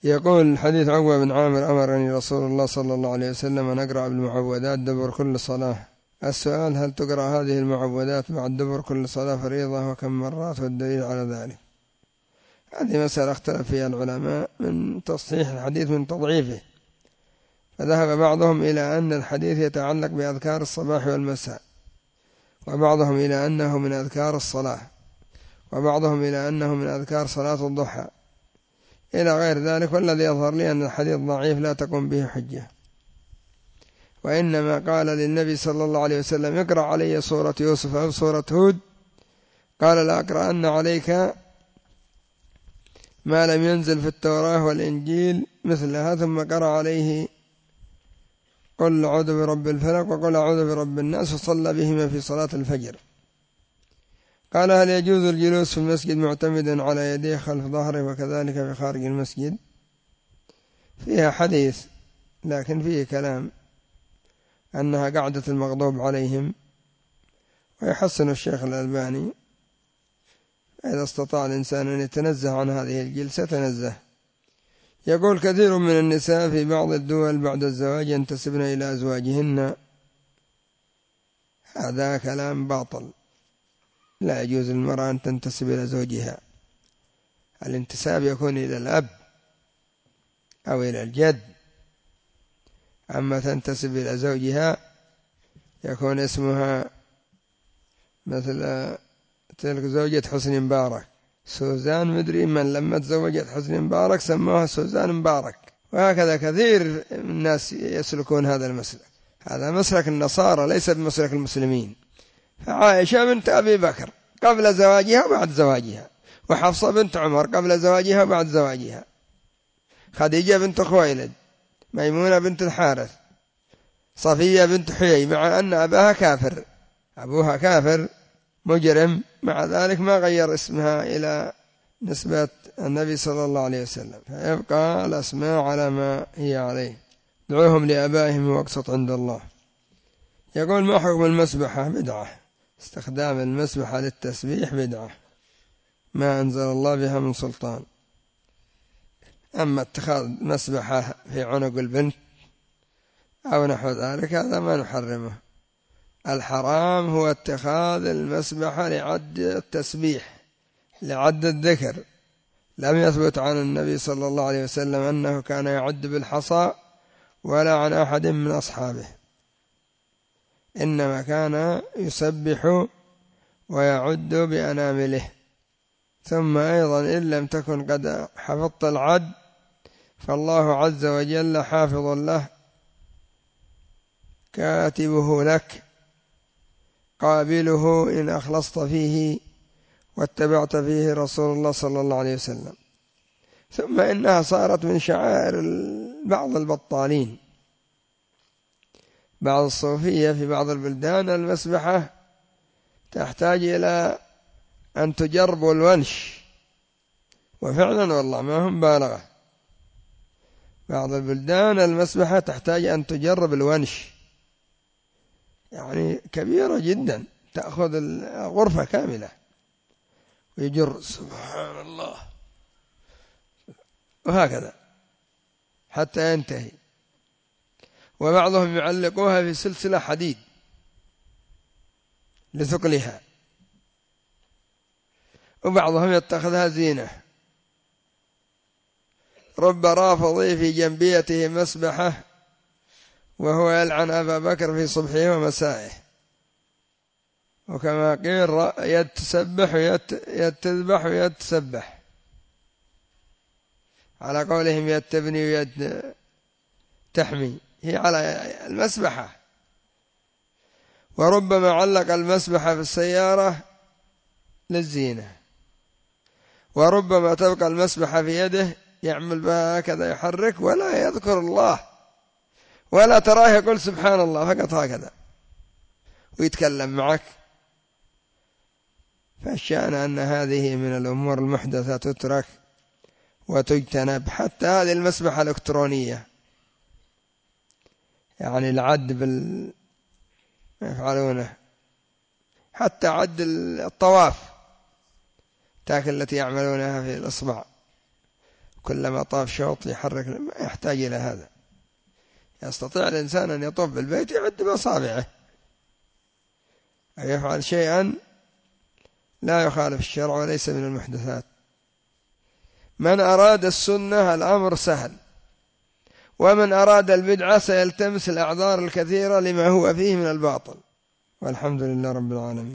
يقول الحديث: عقبة بن عامر: أمرني رسول الله صلى الله عليه وسلم أن أقرأ بالمعوذات دبر كل صلاة. السؤال: هل تقرأ هذه المعوذات بعد دبر كل صلاة فريضة، وكم مرات، والدليل على ذلك؟ هذه مسألة اختلف فيها العلماء من تصحيح الحديث من تضعيفه، فذهب بعضهم إلى أن الحديث يتعلق بأذكار الصباح والمساء، وبعضهم إلى أنه من أذكار الصلاة، وبعضهم إلى أنه من أذكار صلاة الضحى إلى غير ذلك. والذي يظهر لي أن الحديث ضعيف لا تقوم به حجة، وإنما قال للنبي صلى الله عليه وسلم: اقرأ علي سورة يوسف أو سورة هود، قال: لا أقرأن عليك ما لم ينزل في التوراة والإنجيل مثلها، ثم قرأ عليه: قل أعوذ برب الفلق وقل أعوذ برب الناس، وصلى بهما في صلاة الفجر. قال: هل يجوز الجلوس في المسجد معتمدا على يديه خلف ظهره وكذلك في خارج المسجد؟ فيها حديث، لكن فيه كلام أنها قعدة المغضوب عليهم، ويحسن الشيخ الألباني إذا استطاع الإنسان أن يتنزه عن هذه الجلسة تنزه. يقول: كثير من النساء في بعض الدول بعد الزواج ينتسبن إلى أزواجهن. هذا كلام باطل، لا يجوز للمرأة أن تنتسب إلى زوجها. الانتساب يكون إلى الأب أو إلى الجد، أما تنتسب إلى زوجها يكون اسمها مثل تلك زوجة حسني مبارك، سوزان مدري من، لما تزوجت حسني مبارك سموها سوزان مبارك. وهكذا كثير من الناس يسلكون هذا المسلك، هذا مسلك النصارى ليس بمسلك المسلمين. فعائشة بنت أبي بكر قبل زواجها وبعد زواجها، وحفصة بنت عمر قبل زواجها وبعد زواجها، خديجة بنت خويلد، ميمونة بنت الحارث، صفية بنت حيي، مع أن أباها كافر، أبوها كافر مجرم، مع ذلك ما غير اسمها إلى نسبة النبي صلى الله عليه وسلم، فيبقى الأسماء على ما هي عليه. دعوهم لآبائهم واقسط عند الله. يقول: ما حكم المسبحة؟ بدعة، استخدام المسبحة للتسبيح بدعة، ما أنزل الله بها من سلطان. أما اتخاذ مسبحة في عنق البنت أو نحو ذلك هذا ما نحرمه. الحرام هو اتخاذ المسبحة لعد التسبيح، لعد الذكر. لم يثبت عن النبي صلى الله عليه وسلم أنه كان يعد بالحصى ولا عن أحد من أصحابه، إنما كان يسبح ويعد بأنامله. ثم أيضا إن لم تكن قد حفظت العد فالله عز وجل حافظ له، كاتبه لك، قابله إن أخلصت فيه واتبعت فيه رسول الله صلى الله عليه وسلم. ثم إنها صارت من شعائر بعض البطالين، بعض الصوفية في بعض البلدان. المسبحة تحتاج إلى أن تجرب الونش، وفعلا والله ما هم بالغة، بعض البلدان المسبحة تحتاج أن تجرب الونش، يعني كبيرة جدا، تأخذ الغرفة كاملة ويجر سبحان الله وهكذا حتى ينتهي. وبعضهم يعلقوها في سلسلة حديد لثقلها، وبعضهم يتخذها زينة. رب رافضي في جنبيته مسبحة وهو يلعن أبا بكر في صبحه ومسائه، وكما قيل يد تسبح ويد تذبح ويد تسبح، على قولهم يد تبني ويد تحمي، هي على المسبحة. وربما علق المسبحة في السيارة للزينة، وربما تبقى المسبحة في يده يعمل بها هكذا، يحرك ولا يذكر الله، ولا تراه يقول سبحان الله، فقط هكذا ويتكلم معك. فالشأن أن هذه من الأمور المحدثة تترك وتجتنب. حتى هذه المسبحة الإلكترونية، يعني العد يفعلونه، حتى عد الطواف تاك التي يعملونها في الإصبع، كلما طاف شوط يحرك، ما يحتاج إلى هذا. يستطيع الإنسان أن يطوف بالبيت يعد بأصابعه أو يفعل شيئا لا يخالف الشرع وليس من المحدثات. من أراد السنة الأمر سهل، ومن أراد البدعة سيلتمس الأعذار الكثيرة لما هو فيه من الباطل. والحمد لله رب العالمين.